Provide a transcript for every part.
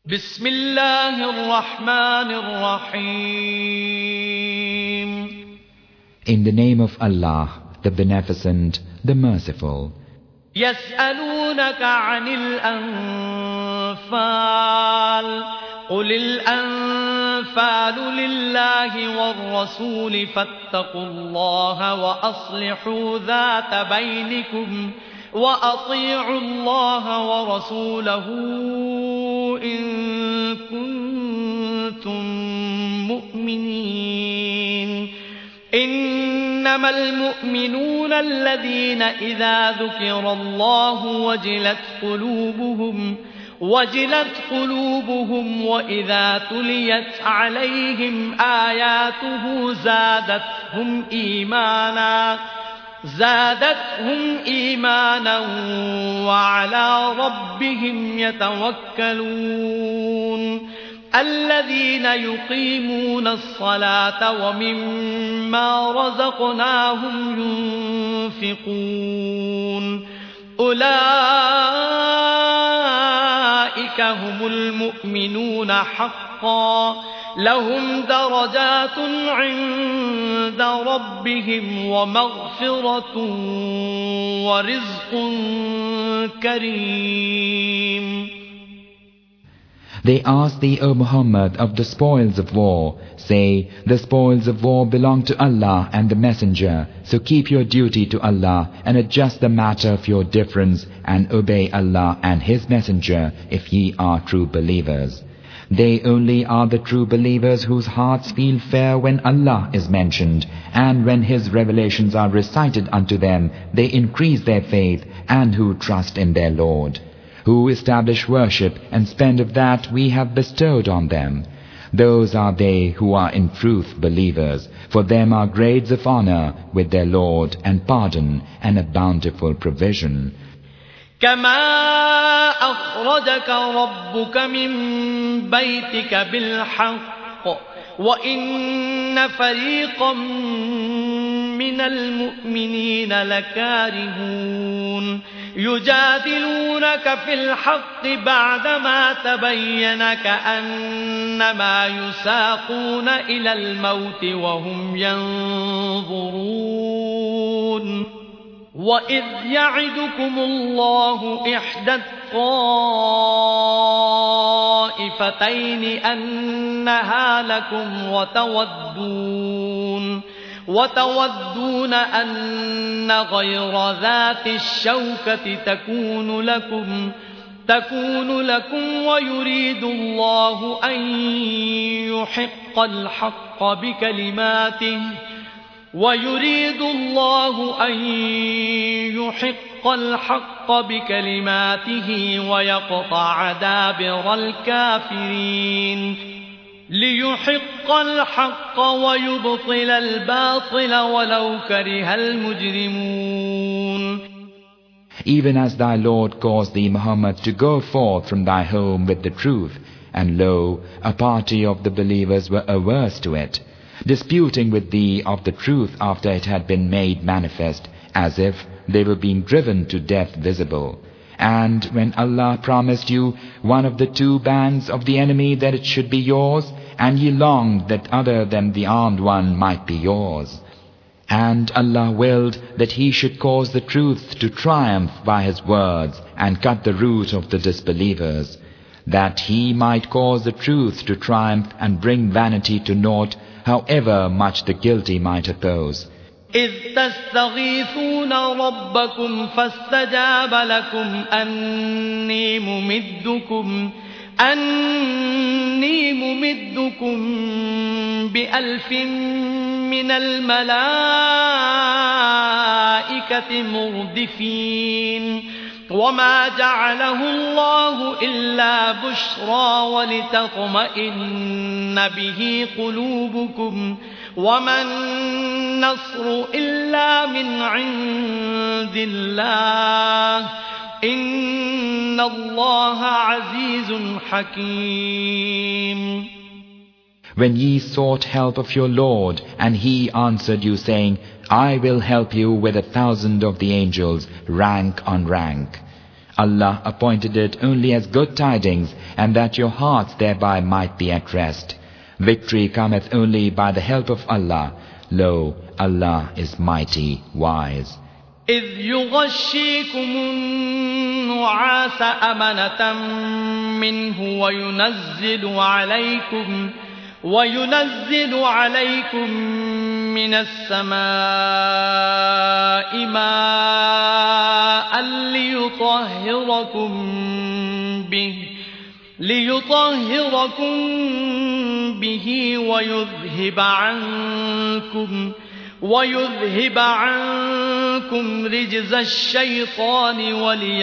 بسم الله الرحمن الرحيم. In the name of Allah, the Beneficent, the Merciful. يسألونك عن الأنفال قل الأنفال لله والرسول فاتقوا الله وأصلحوا ذات بينكم وأطيعوا الله ورسوله إن كنتم مؤمنين. إنما المؤمنون الذين إذا ذكر الله وجلت قلوبهم وإذا تليت عليهم آياته زادتهم إيمانا وعلى ربهم يتوكلون. الذين يقيمون الصلاة ومما رزقناهم ينفقون أولئك هم المؤمنون حقا لهم درجات عند ربهم ومغفرة ورزق كريم. They ask thee, O Muhammad, of the spoils of war. Say, the spoils of war belong to Allah and the Messenger. So keep your duty to Allah and adjust the matter of your difference and obey Allah and His Messenger if ye are true believers. They only are the true believers whose hearts feel fear when Allah is mentioned, and when His revelations are recited unto them, they increase their faith, and who trust in their Lord, who establish worship and spend of that we have bestowed on them. Those are they who are in truth believers. For them are grades of honor with their Lord and pardon and a bountiful provision. كما أخرجك ربك من بيتك بالحق وإن فريقا من المؤمنين لكارهون يجادلونك في الحق بعدما تبين كأنما يساقون إلى الموت وهم ينظرون. وإذ يعدكم الله إحدى الطائفتين أنها لكم وتودون أن غير ذات الشوكة تكون لكم ويريد الله أن يحق الحق بكلماته ويقطع دابر الكافرين ليحق الحق ويبطل الباطل ولو كره المجرمون. Even as thy Lord caused thee, Muhammad, to go forth from thy home with the truth, and lo, a party of the believers were averse to it, disputing with thee of the truth after it had been made manifest, as if they were being driven to death visible. And when Allah promised you one of the two bands of the enemy that it should be yours, and ye longed that other than the armed one might be yours. And Allah willed that He should cause the truth to triumph by His words and cut the root of the disbelievers, that He might cause the truth to triumph and bring vanity to naught, however much the guilty might oppose. إذ تستغيثون ربكم فاستجاب لكم أني ممدكم بألف من الملائكة مردفين. وما جعله الله إلا بشرى ولتطمئن به قلوبكم وما النصر إلا من عند الله إن الله عزيز حكيم. When ye sought help of your Lord, and He answered you, saying, I will help you with 1,000 of the angels, rank on rank. Allah appointed it only as good tidings, and that your hearts thereby might be at rest. Victory cometh only by the help of Allah. Lo, Allah is mighty, wise. إذ يغشيكم النعاس أمنة منه وينزل عليكم من السماء ماء ليطهركم به ويذهب عنكم رجز الشيطان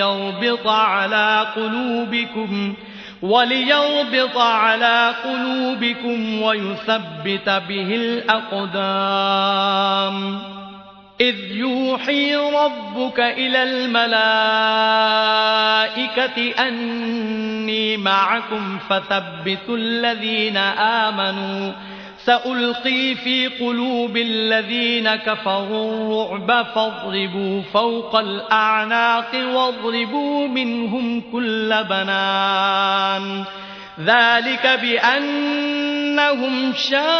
وليربط على قلوبكم ويثبت به الأقدام إذ يوحي ربك إلى الملائكة أني معكم فثبتوا الذين آمنوا سألقي في قلوب الذين كفروا الرعب فاضربوا فوق الأعناق واضربوا منهم كل بنان ذلك بأنهم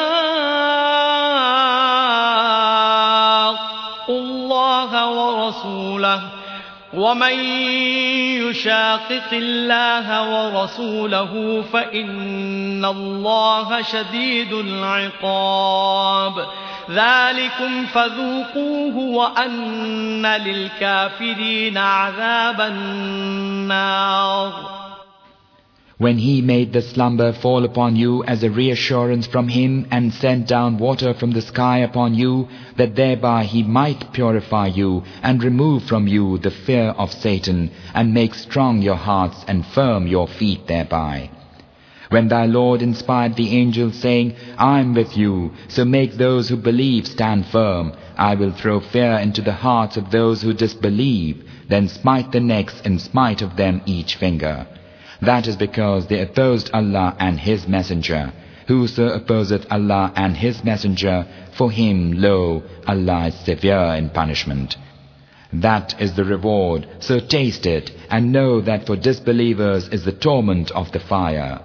شاقوا الله ورسوله ومن يشاقق الله ورسوله فإن الله شديد العقاب ذلكم فذوقوه وأن للكافرين عذاب النار. When he made the slumber fall upon you as a reassurance from him and sent down water from the sky upon you, that thereby he might purify you and remove from you the fear of Satan and make strong your hearts and firm your feet thereby. When thy Lord inspired the angels saying, I am with you, so make those who believe stand firm. I will throw fear into the hearts of those who disbelieve, then smite the necks and smite of them each finger. That is because they opposed Allah and His Messenger. Whoso opposeth Allah and His Messenger, for him, lo, Allah is severe in punishment. That is the reward, so taste it, and know that for disbelievers is the torment of the fire.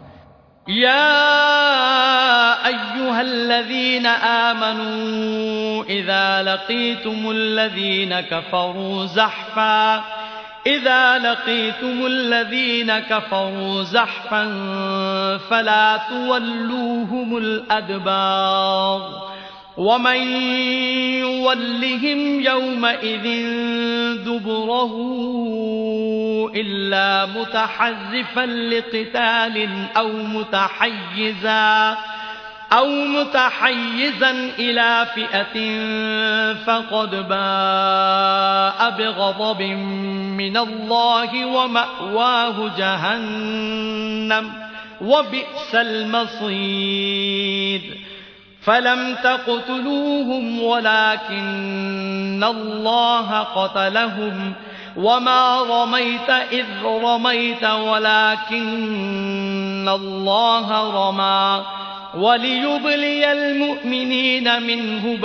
يا أيها الذين آمنوا إذا لقيتم الذين كفروا زحفا فلا تولوهم الأدبار ومن يولهم يومئذ دبره إلا متحرفا لقتال أو متحيزا إلى فئة فقد باء بغضب من الله ومأواه جهنم وبئس المصير فلم تقتلوهم ولكن الله قتلهم وما رميت إذ رميت ولكن الله رمى وليبلي المؤمنين منه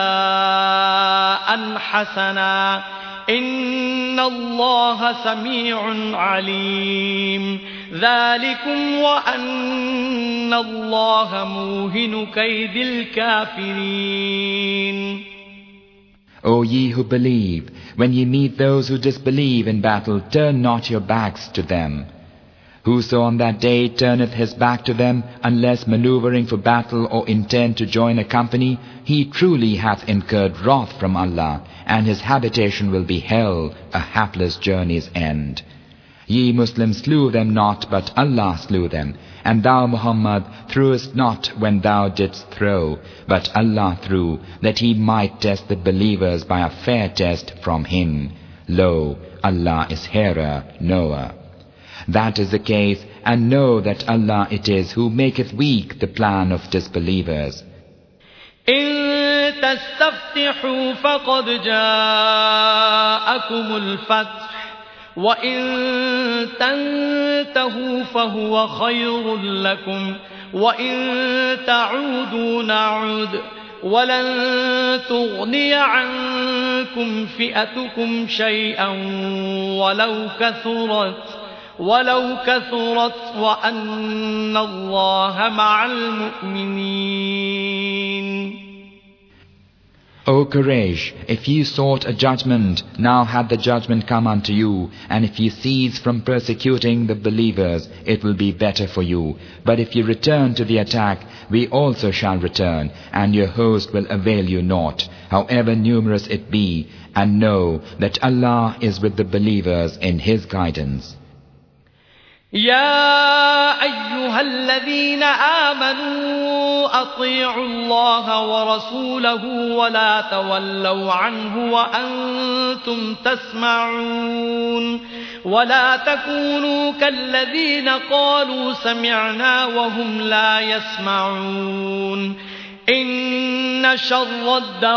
بلاء حسنا إن الله سميع عليم ذلكم وأن الله موهن كيد الكافرين. O ye who believe, when ye meet those who disbelieve in battle, turn not your backs to them. Whoso on that day turneth his back to them, unless manoeuvring for battle or intent to join a company, he truly hath incurred wrath from Allah, and his habitation will be hell, a hapless journey's end. Ye Muslims slew them not, but Allah slew them, and thou Muhammad threwest not when thou didst throw, but Allah threw, that He might test the believers by a fair test from Him. Lo, Allah is hearer, knower. That is the case, and know that Allah it is who maketh weak the plan of disbelievers. إن تستفتحوا فقد جاءكم الفتح وإن تنتهوا فهو خير لكم وإن تعودوا نعد ولن تغني عنكم فئتكم شيئا ولو كثرت وأن الله مع المؤمنين. O Quraysh, if ye sought a judgment, now had the judgment come unto you, and if ye cease from persecuting the believers, it will be better for you. But if ye return to the attack, we also shall return, and your host will avail you naught, however numerous it be, and know that Allah is with the believers in His guidance. يا أيها الذين آمنوا أطيعوا الله ورسوله ولا تولوا عنه وأنتم تسمعون ولا تكونوا كالذين قالوا سمعنا وهم لا يسمعون إن شر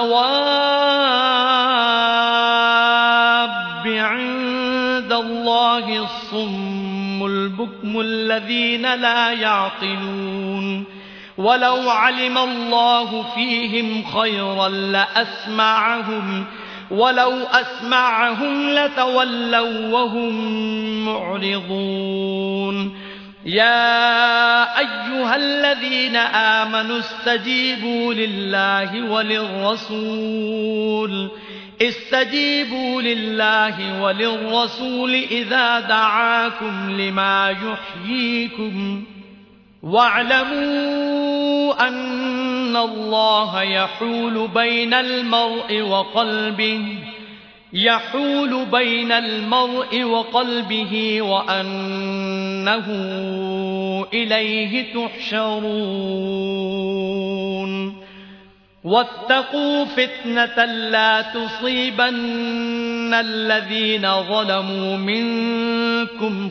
الدواب عند الله الصم البكم الذين لا يعقلون ولو علم الله فيهم خيرا لأسمعهم ولو أسمعهم لتولوا وهم معرضون يا أيها الذين آمنوا استجيبوا لله وللرسول إذا دعاكم لما يحييكم واعلموا أن الله يحول بين المرء وقلبه وأنه إليه تحشرون واتقوا فتنة لا تصيبن الذين ظلموا منكم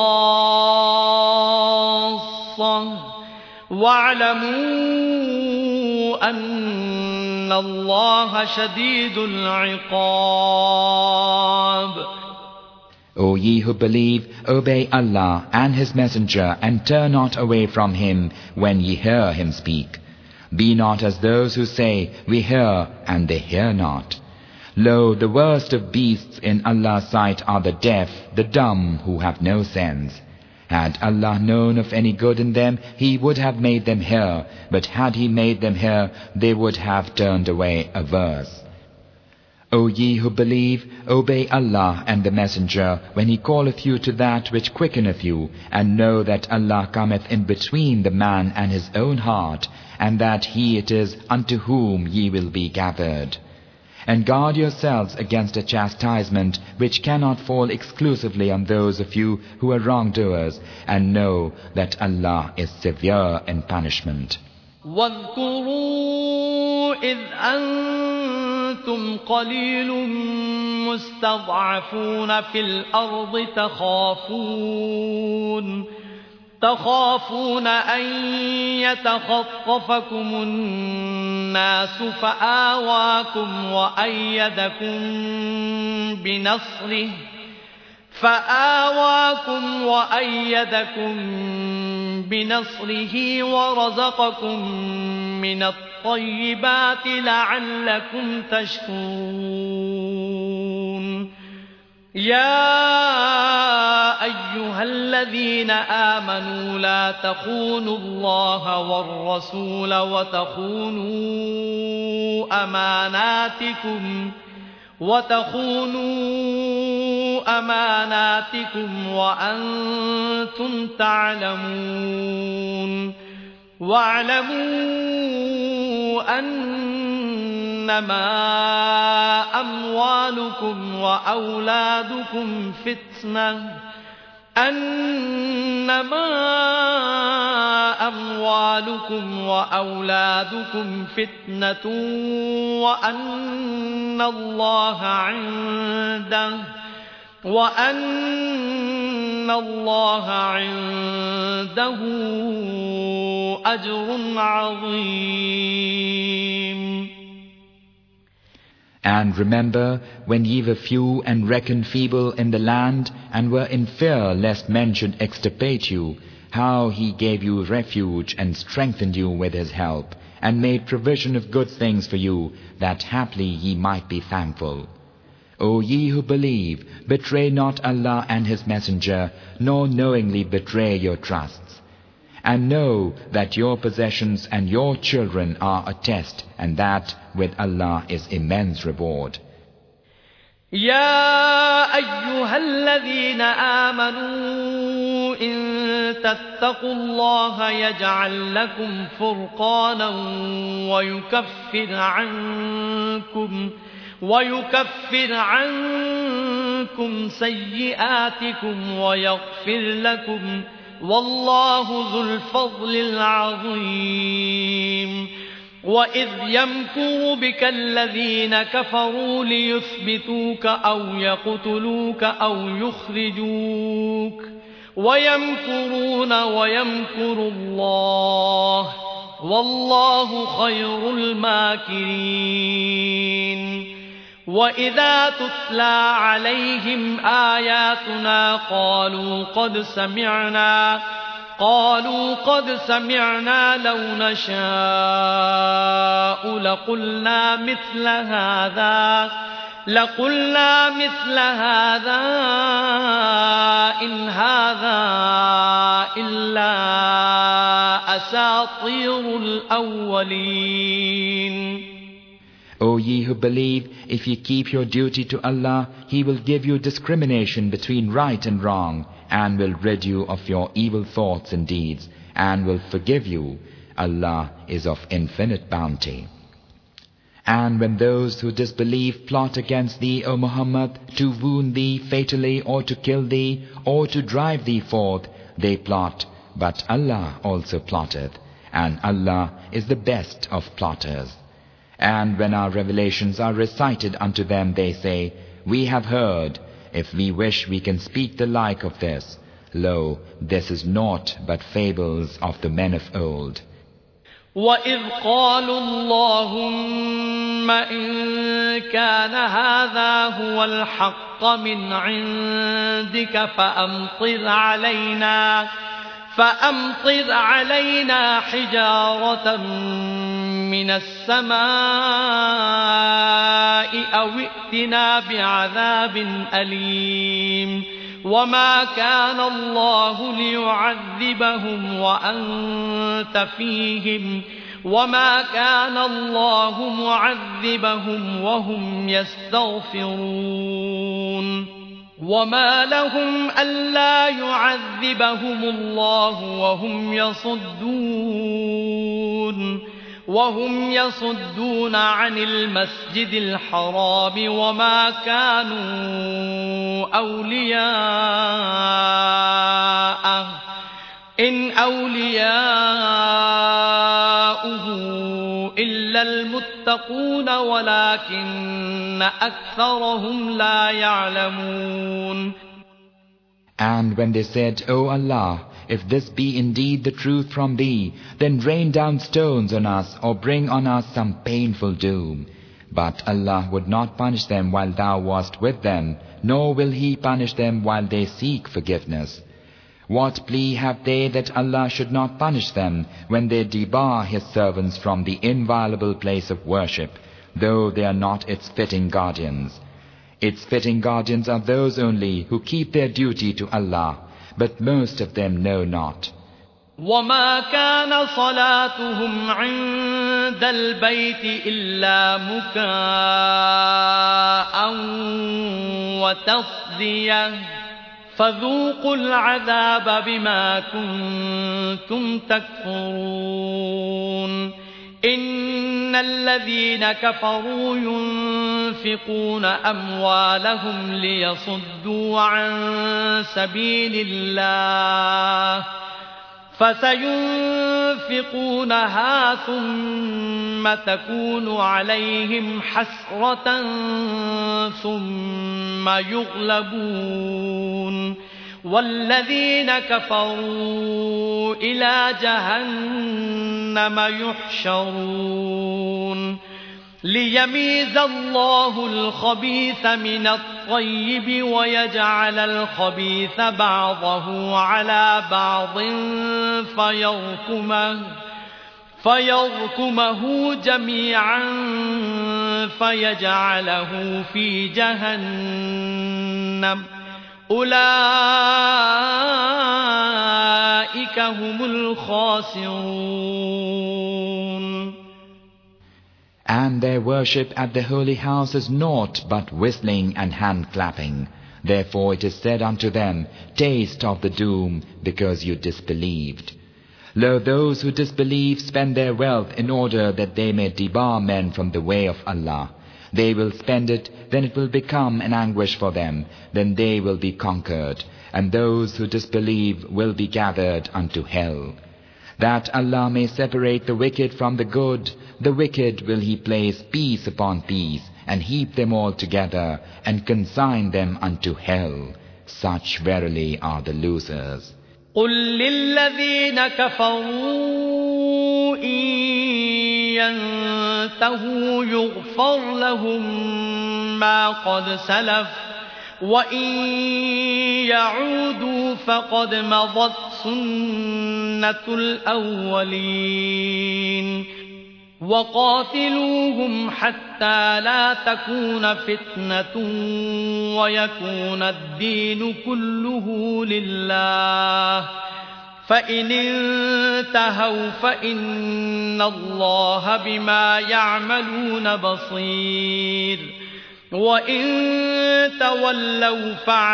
خاصة واعلموا أن الله شديد العقاب. O ye who believe, obey Allah and His Messenger, and turn not away from Him when ye hear Him speak. Be not as those who say, we hear, and they hear not. Lo, the worst of beasts in Allah's sight are the deaf, the dumb, who have no sense. Had Allah known of any good in them, He would have made them hear, but had He made them hear, they would have turned away averse. O ye who believe, obey Allah and the Messenger when He calleth you to that which quickeneth you, and know that Allah cometh in between the man and his own heart, and that He it is unto whom ye will be gathered. And guard yourselves against a chastisement which cannot fall exclusively on those of you who are wrongdoers, and know that Allah is severe in punishment. واذكروا إذ أنتم قليل مستضعفون في الأرض تخافون أن يتخطفكم الناس فآواكم وأيدكم بنصره ورزقكم من الطيبات لعلكم تشكرون. يا أيها الذين آمنوا لا تخونوا الله والرسول وتخونوا أماناتكم وأنتم تعلمون واعلموا أنما أموالكم وأولادكم فتنة وأن الله عنده أجر عظيم. And remember, when ye were few and reckoned feeble in the land, and were in fear lest men should extirpate you, how He gave you refuge and strengthened you with His help, and made provision of good things for you, that haply ye might be thankful. O ye who believe, betray not Allah and His Messenger, nor knowingly betray your trusts. And know that your possessions and your children are a test, and that with Allah is immense reward. يا أيها الذين آمنوا إن تتقوا الله يجعل لكم فرقانا ويكفر عنكم سيئاتكم ويغفر لكم والله ذو الفضل العظيم. وإذ يمكر بك الذين كفروا ليثبتوك أو يقتلوك أو يخرجوك ويمكرون ويمكر الله والله خير الماكرين. وإذا تتلى عليهم آياتنا قالوا قد سمعنا لو نشاء لقلنا مثل هذا إن هذا إلا أساطير الأولين. O ye who believe, if ye keep your duty to Allah, He will give you discrimination between right and wrong, and will rid you of your evil thoughts and deeds, and will forgive you. Allah is of infinite bounty. And when those who disbelieve plot against thee, O Muhammad, to wound thee fatally, or to kill thee, or to drive thee forth, they plot, but Allah also plotteth, and Allah is the best of plotters. And when our revelations are recited unto them, they say, We have heard. If we wish, we can speak the like of this. Lo, this is naught but fables of the men of old. وَإِذْ قَالُوا اللَّهُمَّ إِن كَانَ هَذَا هُوَ الْحَقَّ مِنْ عِندِكَ فأمطر علينا حجارة من السماء أو ائتنا بعذاب أليم. وما كان الله ليعذبهم وأنت فيهم وما كان الله معذبهم وهم يستغفرون. وما لهم ألا يعذبهم الله وهم يصدون عن المسجد الحرام وما كانوا أولياءه إن أولياؤه إلا المتقون ولكن أكثرهم لا يعلمون. And when they said, O Allah, if this be indeed the truth from Thee, then rain down stones on us or bring on us some painful doom. But Allah would not punish them while Thou wast with them, nor will He punish them while they seek forgiveness. What plea have they that Allah should not punish them when they debar His servants from the inviolable place of worship, though they are not its fitting guardians? Its fitting guardians are those only who keep their duty to Allah, but most of them know not. وما كان صلاتهم عند البيت إلا مكاء وتصدية فذوقوا العذاب بما كنتم تكفرون. إن الذين كفروا ينفقون أموالهم ليصدوا عن سبيل الله فسينفقونها ثم تكون عليهم حسرة ثم يغلبون والذين كفروا إلى جهنم يحشرون. ليميز الله الخبيث من الطيب ويجعل الخبيث بعضه على بعض فيركمه جميعا فيجعله في جهنم أولئك هم الخاسرون. And their worship at the holy house is naught but whistling and hand-clapping. Therefore it is said unto them, Taste of the doom, because you disbelieved. Lo, those who disbelieve spend their wealth in order that they may debar men from the way of Allah. They will spend it, then it will become an anguish for them, then they will be conquered, and those who disbelieve will be gathered unto hell. That Allah may separate the wicked from the good, the wicked will He place piece upon piece, and heap them all together, and consign them unto hell. Such verily are the losers. قل للذين كفروا إن ينتهوا يغفر لهم ما قد سلف وإن يعودوا فقد مضت سنة الأولين وقاتلوهم حتى لا تكون فتنة ويكون الدين كله لله فإن انتهوا فإن الله بما يعملون بصير وإن تولوا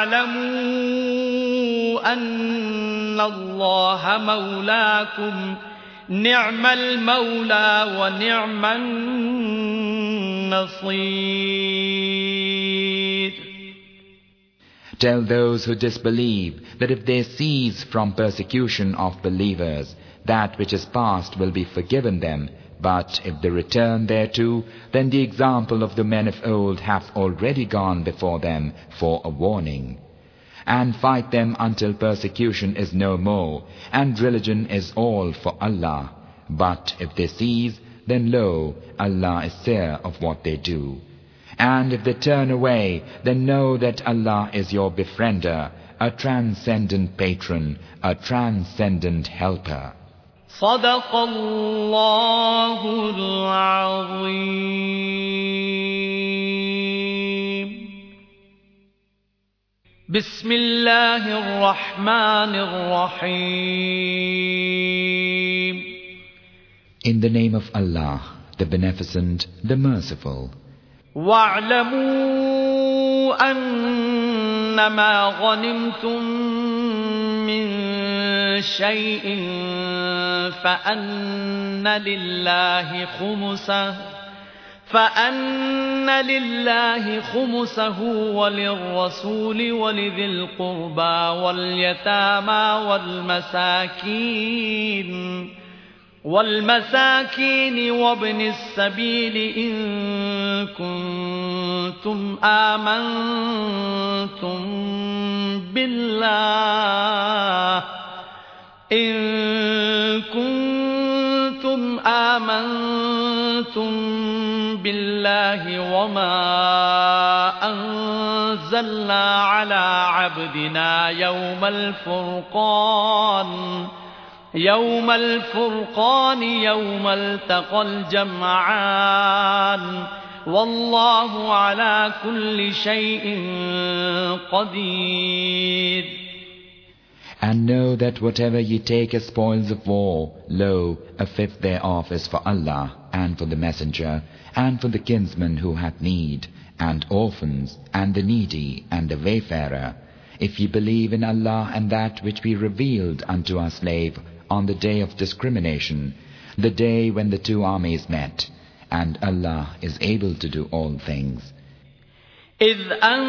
فاعلموا أن الله مولاكم نعم المولى ونعم النصير. Tell those who disbelieve that if they cease from persecution of believers, that which is past will be forgiven them, but if they return thereto, then the example of the men of old hath already gone before them for a warning. And fight them until persecution is no more, and religion is all for Allah. But if they cease, then lo, Allah is seer of what they do. And if they turn away, then know that Allah is your befriender, a transcendent patron, a transcendent helper. صدق الله العظيم. بسم الله الرحمن الرحيم. In the name of Allah, the Beneficent, the Merciful. واعلموا أنما غنمتم من شيء فأن لله خمسه وللرسول ولذي القربى واليتامى والمساكين وابن السبيل إن كنتم آمنتم بالله وما أنزلنا على عبدنا يوم الفرقان يوم التقى الجمعان والله على كل شيء قدير. And know that whatever ye take as spoils of war, lo, a fifth thereof is for Allah, and for the Messenger, and for the kinsman who hath need, and orphans, and the needy, and the wayfarer, if ye believe in Allah and that which we revealed unto our slave on the day of discrimination, the day when the two armies met, and Allah is able to do all things. إذ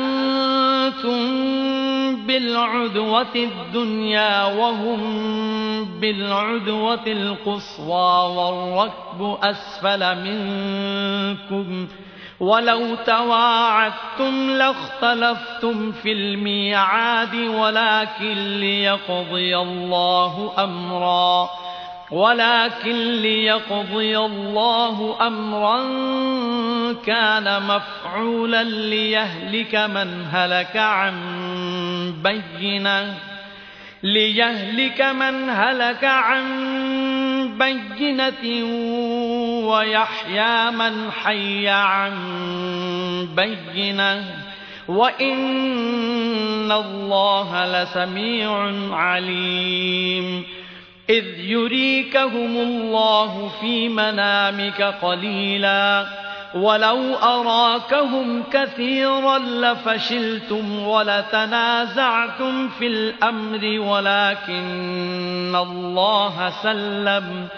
أنتم بالعدوة الدنيا وهم بالعدوة القصوى والركب أسفل منكم ولو تواعدتم لاختلفتم في الميعاد ولكن ليقضي الله أمرا ولكن ليقضي الله أمرا كان مفعولا ليهلك من هلك عن بينة ويحيى من حي عن بينة وإن الله لسميع عليم إذ يريكهم الله في منامك قليلا ولو أراكهم كثيرا لفشلتم ولتنازعتم في الأمر ولكن الله سلم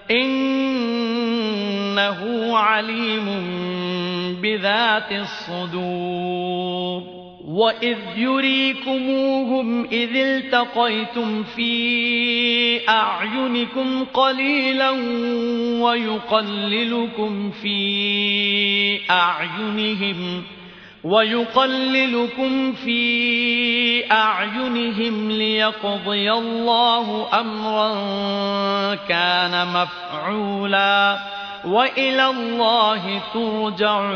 إنه عليم بذات الصدور وإذ يريكموهم إذ التقيتم في أعينكم قليلا ويقللكم في أعينهم ليقضي الله أمرا كان مفعولا وإلى الله ترجع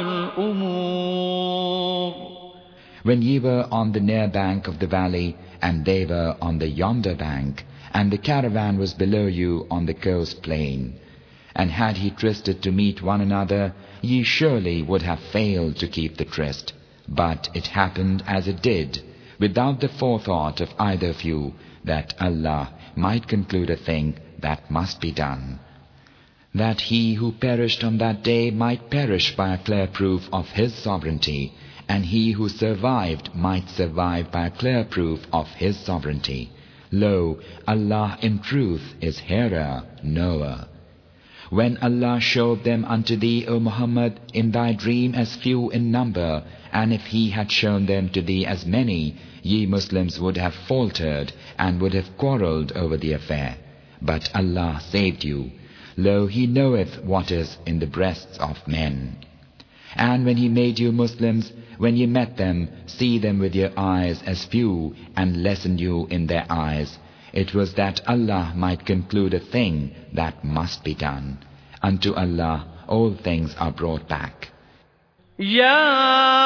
الأمور. When ye were on the near bank of the valley, and they were on the yonder bank, and the caravan was below you on the coast plain, and had he trysted to meet one another, ye surely would have failed to keep the tryst. But it happened as it did, without the forethought of either of you, that Allah might conclude a thing that must be done, that he who perished on that day might perish by a clear proof of his sovereignty, and he who survived might survive by a clear proof of his sovereignty. Lo, Allah in truth is hearer, knower. When Allah showed them unto thee, O Muhammad, in thy dream as few in number, and if he had shown them to thee as many, ye Muslims would have faltered and would have quarrelled over the affair. But Allah saved you. Lo, He knoweth what is in the breasts of men. And when He made you Muslims, when ye met them, see them with your eyes as few, and lessened you in their eyes, it was that Allah might conclude a thing that must be done. Unto Allah all things are brought back. يا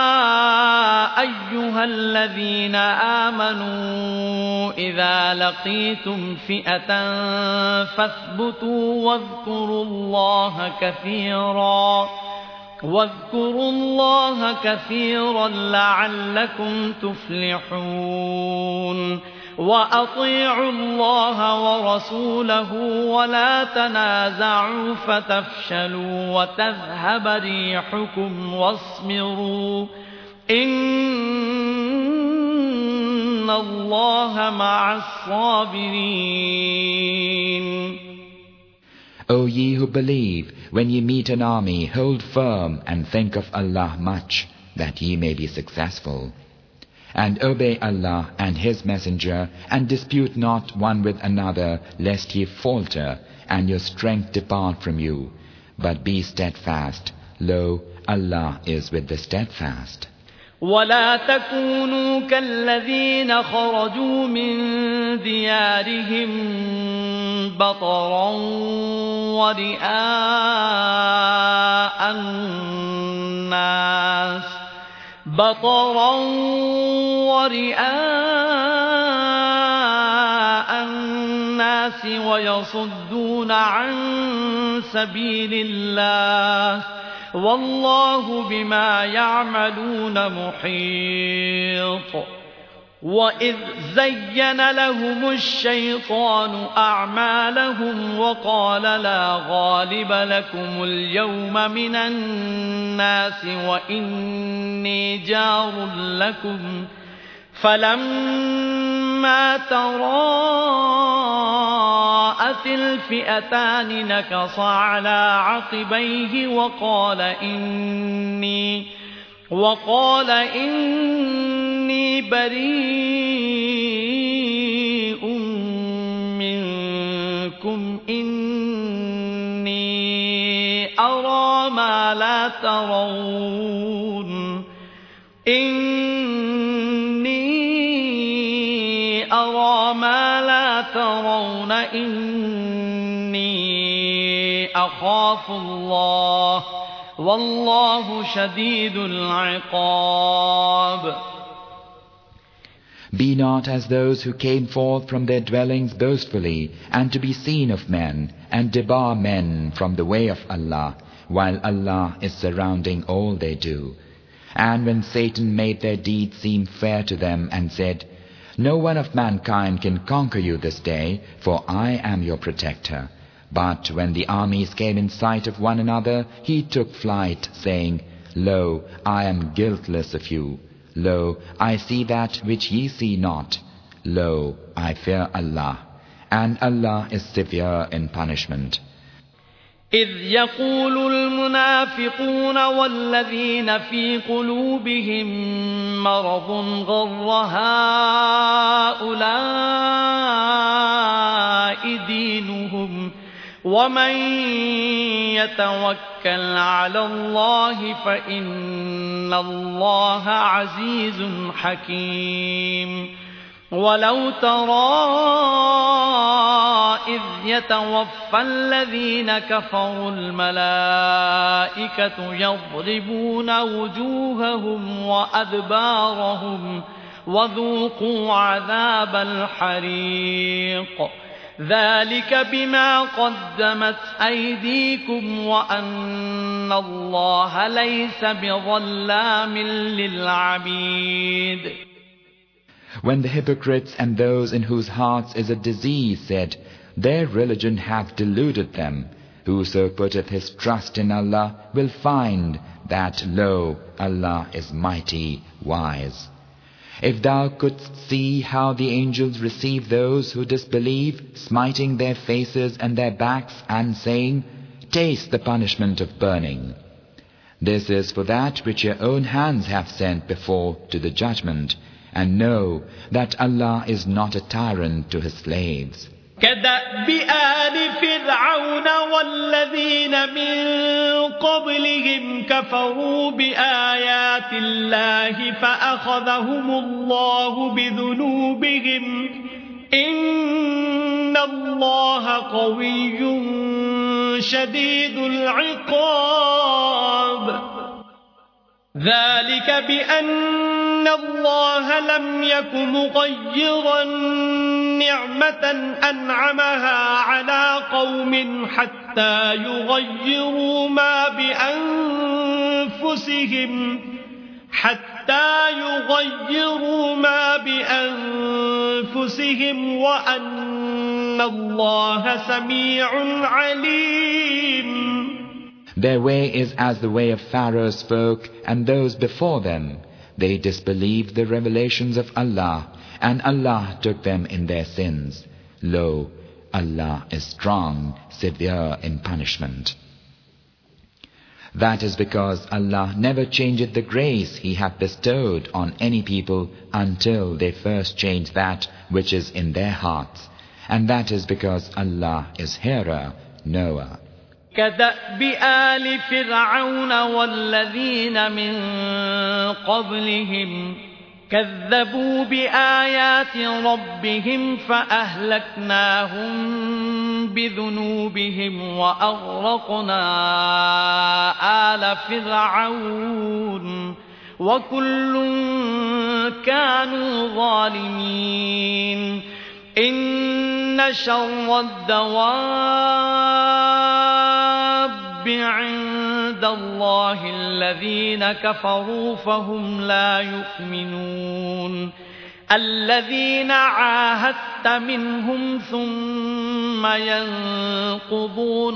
أيها الذين آمنوا إذا لقيتم فئة فاثبتوا واذكروا الله كثيرا لعلكم تفلحون وأطيعوا الله ورسوله ولا تنازعوا فتفشلوا وتذهب ريحكم واصبروا إن الله مع الصابرين. O ye who believe, when ye meet an army, hold firm and think of Allah much, that ye may be successful. And obey Allah and His Messenger, and dispute not one with another, lest ye falter, and your strength depart from you. But be steadfast. Lo, Allah is with the steadfast. ولا تكونوا كالذين خرجوا من ديارهم بطرا ورئاء الناس ويصدون عن سبيل الله والله بما يعملون محيط. وإذ زين لهم الشيطان أعمالهم وقال لا غالب لكم اليوم من الناس وإني جار لكم فلما تراءت الفئتان نكص على عقبيه وقال إني بريء منكم إني أرى ما لا ترون إني أخاف الله والله شديد العقاب. Be not as those who came forth from their dwellings boastfully, and to be seen of men, and debar men from the way of Allah, while Allah is surrounding all they do. And when Satan made their deeds seem fair to them, and said, No one of mankind can conquer you this day, for I am your protector. But when the armies came in sight of one another, he took flight, saying, Lo, I am guiltless of you. Lo, I see that which ye see not. Lo, I fear Allah, and Allah is severe in punishment. إذ يقول المنافقون والذين في قلوبهم مرض غر هؤلاء دينهم ومن يتوكل على الله فإن الله عزيز حكيم. ولو ترى إذ يتوفى الذين كفروا الملائكة يضربون وجوههم وأدبارهم وذوقوا عذاب الحريق ذلك بما قدمت أيديكم وأن الله ليس بظلام للعبيد. When the hypocrites and those in whose hearts is a disease said, Their religion hath deluded them, whoso putteth his trust in Allah will find that, lo, Allah is mighty, wise. If thou couldst see how the angels receive those who disbelieve, smiting their faces and their backs and saying, Taste the punishment of burning. This is for that which your own hands have sent before to the judgment, and know that Allah is not a tyrant to His slaves. كدأب آل فرعون والذين من قبلهم كفروا بآيات الله فأخذهم الله بذنوبهم إن الله قوي شديد العقاب. ذلك بأن الله لم يك مغيرا نعمة أنعمها على قوم حتى يغيروا ما بأنفسهم وأن الله سميع عليم. Their way is as the way of Pharaoh's folk and those before them. They disbelieved the revelations of Allah, and Allah took them in their sins. Lo, Allah is strong, severe in punishment. That is because Allah never changeth the grace He hath bestowed on any people until they first change that which is in their hearts. And that is because Allah is hearer, knower. كدأب آل فرعون والذين من قبلهم كذبوا بآيات ربهم فأهلكناهم بذنوبهم وأغرقنا آل فرعون وكل كانوا ظالمين. إن شر الدواب عند الله الذين كفروا فهم لا يؤمنون. الذين عاهدت منهم ثم ينقضون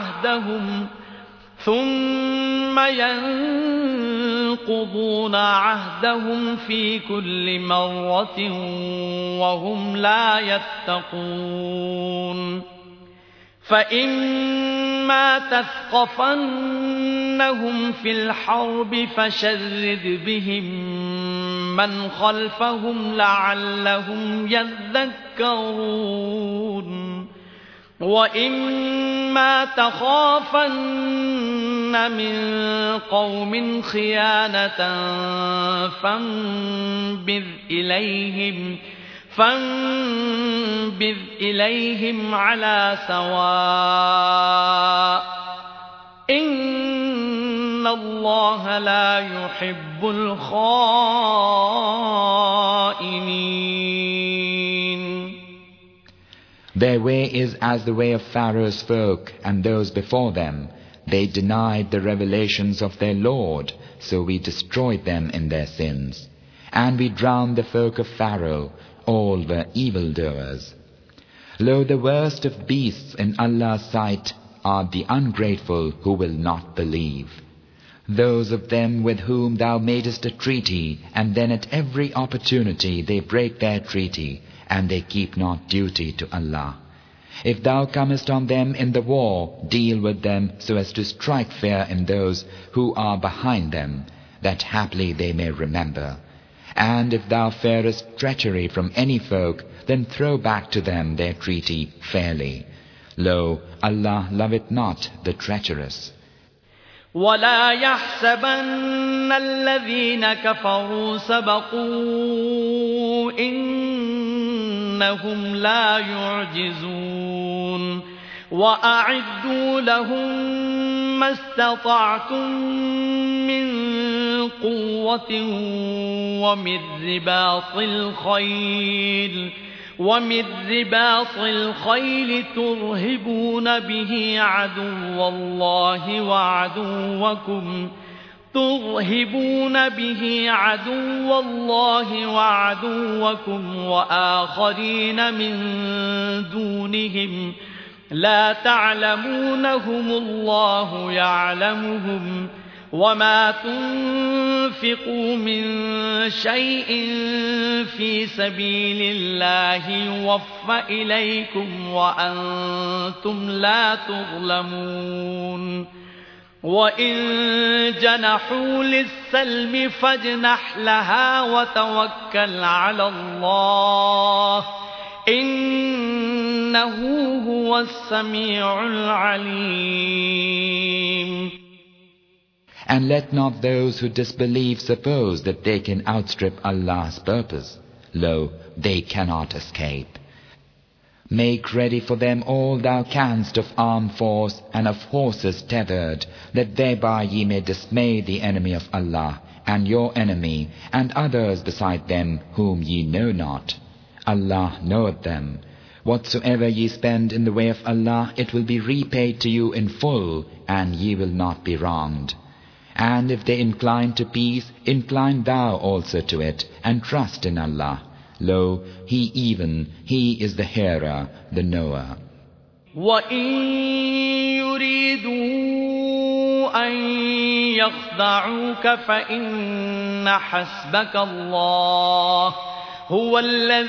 عهدهم في كل مرة وهم لا يتقون. فإما تثقفنهم في الحرب فشرد بهم من خلفهم لعلهم يذكرون. وإما تخافن من قوم خيانة فانبذ إليهم على سواء إن الله لا يحب الخائنين. Their way is as the way of Pharaoh's folk and those before them. They denied the revelations of their Lord, so we destroyed them in their sins. And we drowned the folk of Pharaoh, all were evildoers. Lo, the worst of beasts in Allah's sight are the ungrateful who will not believe. Those of them with whom thou madest a treaty, and then at every opportunity they break their treaty, and they keep not duty to Allah. If thou comest on them in the war, deal with them so as to strike fear in those who are behind them, that haply they may remember. And if thou fearest treachery from any folk, then throw back to them their treaty fairly. Lo, Allah loveth not the treacherous. ولا يحسبن الذين كفروا سبقوا إنهم لا يعجزون وأعدوا لهم ما استطعتم من قوة ومن رباط الخيل ترهبون به عدو الله وعدوكم وآخرين من دونهم لا تعلمونهم الله يعلمهم وما تنفقوا من شيء في سبيل الله يوفى إليكم وأنتم لا تظلمون وإن جنحوا للسلم فاجنح لها وتوكل على الله إنه هو السميع العليم. And let not those who disbelieve suppose that they can outstrip Allah's purpose. Lo, they cannot escape. Make ready for them all thou canst of armed force and of horses tethered, that thereby ye may dismay the enemy of Allah, and your enemy, and others beside them whom ye know not. Allah knoweth them. Whatsoever ye spend in the way of Allah, it will be repaid to you in full, and ye will not be wronged. And if they incline to peace, incline thou also to it, and trust in Allah. Lo, He is the hearer, the knower. وَإِن يُرِيدُوا أَن يَخْدَعُوكَ فَإِنَّ حَسْبَكَ اللَّهُ هُوَ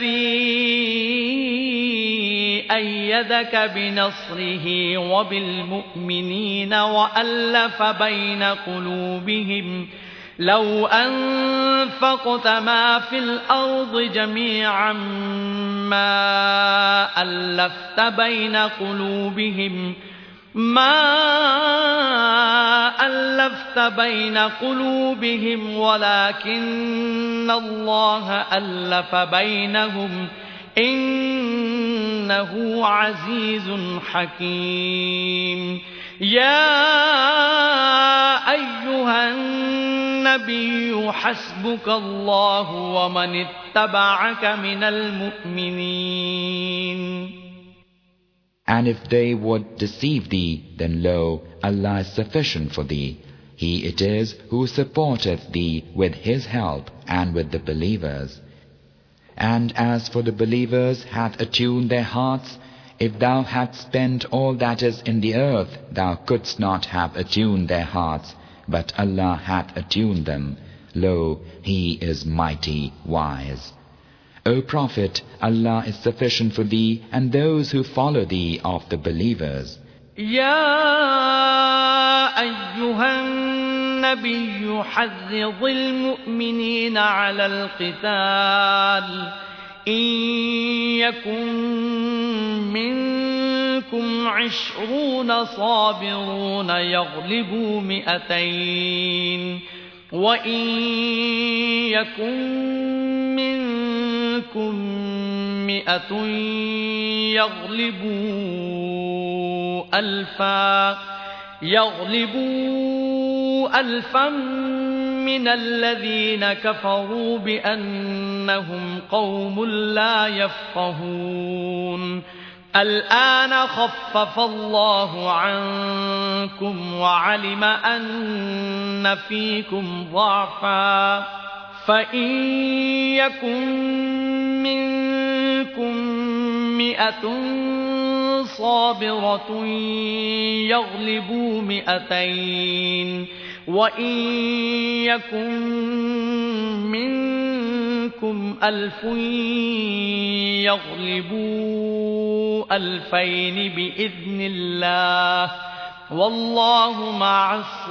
الَّذِي أَيَّدَكَ بِنَصْرِهِ وَبِالْمُؤْمِنِينَ وَأَلَّفَ بَيْنَ قُلُوبِهِمْ لو أنفقت ما في الأرض جميعا ما ألفت بين قلوبهم ولكن الله ألف بينهم إنه عزيز حكيم. يا أيها النبي حسبك الله ومن اتبعك من المؤمنين. And if they would deceive thee, then lo, Allah is sufficient for thee. He it is who supporteth thee with His help and with the believers. And as for the believers hath attuned their hearts, if thou hadst spent all that is in the earth, thou couldst not have attuned their hearts, but Allah hath attuned them. Lo, He is mighty wise. O Prophet, Allah is sufficient for thee and those who follow thee of the believers. يا أيها النبي حرض المؤمنين على القتال إن يكن منكم 20 صابرون يغلبوا 200 وإن يكن منكم مئة يغلبوا ألفا من الذين كفروا بأنهم قوم لا يفقهون الآن خفف الله عنكم وعلم أن فيكم ضعفا فإن يكن منكم مئة صابرة يغلبوا مئتين وإن يكن منكم ألف يغلبوا ألفين بإذن الله والله مع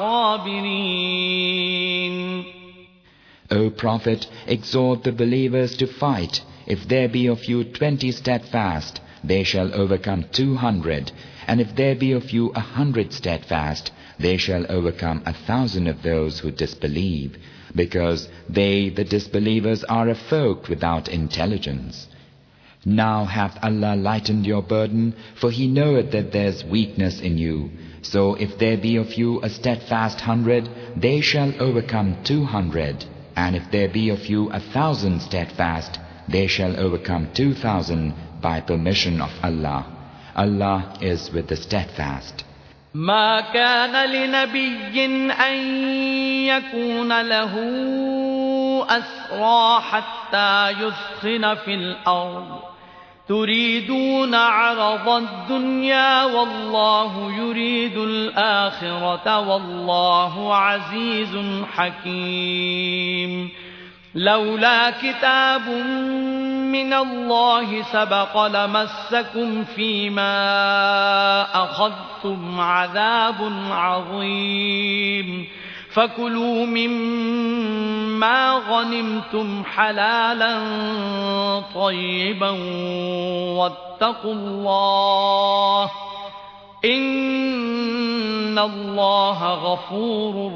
الصابرين. O Prophet, exhort the believers to fight. If there be of you 20 steadfast, they shall overcome 200. And if there be of you 100 steadfast, they shall overcome 1,000 of those who disbelieve, because they, the disbelievers, are a folk without intelligence. Now hath Allah lightened your burden, for He knoweth that there's weakness in you. So if there be of you a steadfast 100, they shall overcome 200. And if there be of you 1,000 steadfast, they shall overcome 2,000 by permission of Allah. Allah is with the steadfast. ما كان لنبي أن يكون له أسرى حتى يثخن في الأرض تريدون عرض الدنيا والله يريد الآخرة والله عزيز حكيم. لولا كتاب من الله سبق لمسكم فيما أخذتم عذاب عظيم فكلوا مما غنمتم حلالا طيبا واتقوا الله إن الله غفور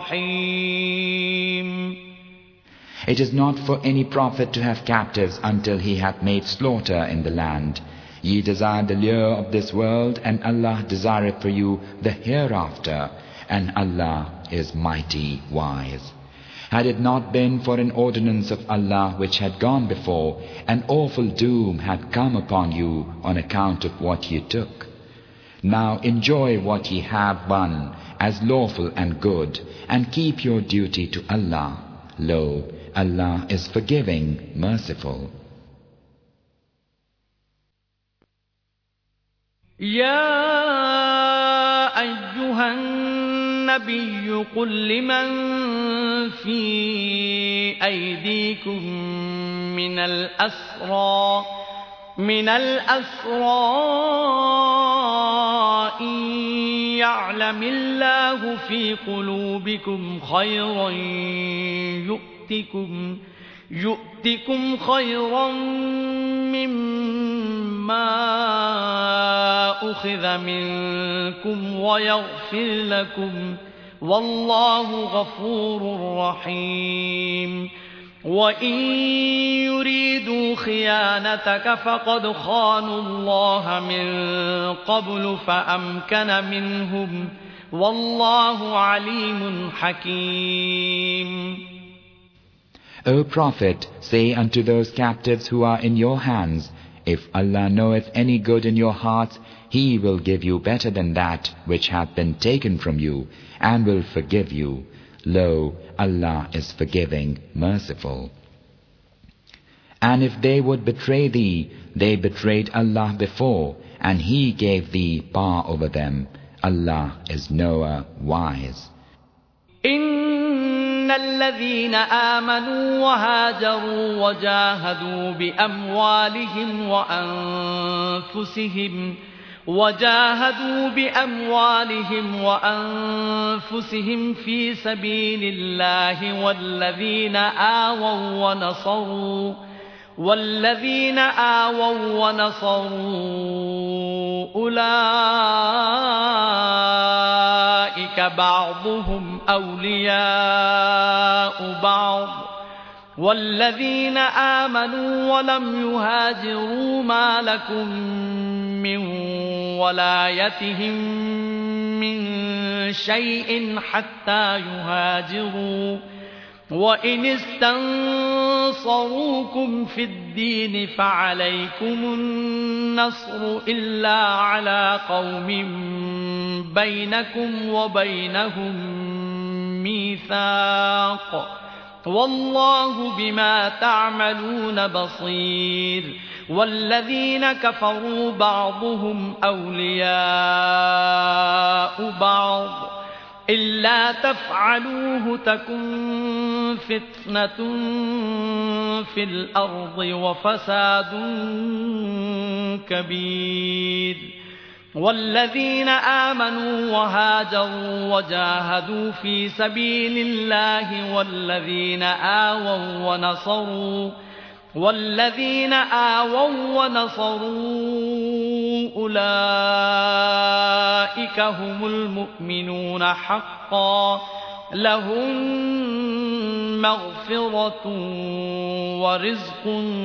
رحيم. It is not for any prophet to have captives until he hath made slaughter in the land. Ye desire the lure of this world, and Allah desireth for you the hereafter, and Allah is mighty wise. Had it not been for an ordinance of Allah which had gone before, an awful doom had come upon you on account of what ye took. Now enjoy what ye have won as lawful and good, and keep your duty to Allah. Lo, Allah is forgiving, merciful. يا أيها النبي قل لمن في أيديكم من الأسرى إن يعلم الله في قلوبكم خيرا يؤتكم خيرا مما أخذ منكم ويغفر لكم والله غفور رحيم. وإن يريدوا خيانتك فقد خانوا الله من قبل فأمكن منهم والله عليم حكيم. O Prophet, say unto those captives who are in your hands, if Allah knoweth any good in your hearts, He will give you better than that which hath been taken from you, and will forgive you. Lo, Allah is forgiving, merciful. And if they would betray thee, they betrayed Allah before, and He gave thee power over them. Allah is knower, wise. إن الذين آمنوا وهاجروا وجاهدوا بأموالهم وأنفسهم في سبيل الله والذين آووا ونصروا أولئك بعضهم أولياء بعض والذين آمنوا ولم يهاجروا ما لكم من ولايتهم من شيء حتى يهاجروا وإن استنصروكم في الدين فعليكم النصر إلا على قوم بينكم وبينهم ميثاق والله بما تعملون بصير والذين كفروا بعضهم أولياء بعض إلا تفعلوه تكن فتنة في الأرض وفساد كبير والذين آمنوا وهاجروا وجاهدوا في سبيل الله والذين آووا ونصروا أولئك هم المؤمنون حقا لهم مغفرة ورزق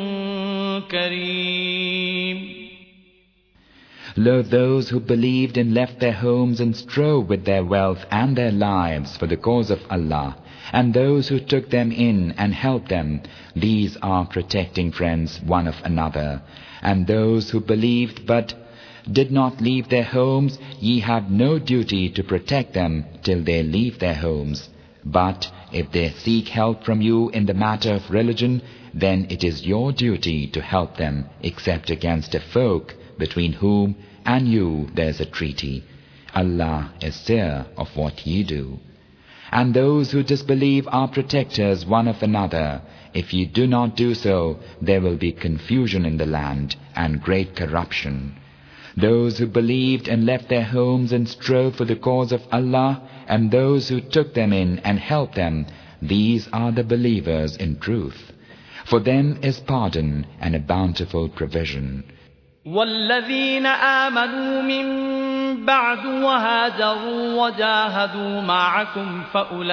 كريم. Lo, those who believed and left their homes and strove with their wealth and their lives for the cause of Allah, and those who took them in and helped them, these are protecting friends one of another. And those who believed but did not leave their homes, ye have no duty to protect them till they leave their homes. But if they seek help from you in the matter of religion, then it is your duty to help them, except against a folk between whom and you there is a treaty. Allah is seer of what ye do. And those who disbelieve are protectors one of another. If ye do not do so, there will be confusion in the land and great corruption. Those who believed and left their homes and strove for the cause of Allah, and those who took them in and helped them, these are the believers in truth. For them is pardon and a bountiful provision. والذين آمنوا من بعد وهاجروا وجاهدوا معكم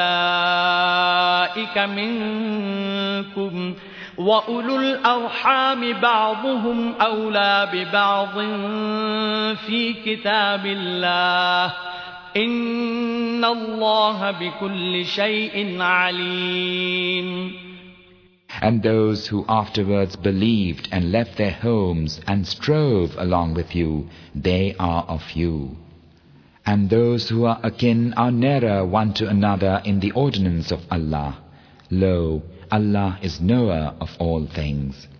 فأولئك منكم وأولو الأرحام بعضهم أولى ببعض في كتاب الله إن الله بكل شيء عليم. And those who afterwards believed and left their homes and strove along with you, they are of you. And those who are akin are nearer one to another in the ordinance of Allah. Lo, Allah is knower of all things.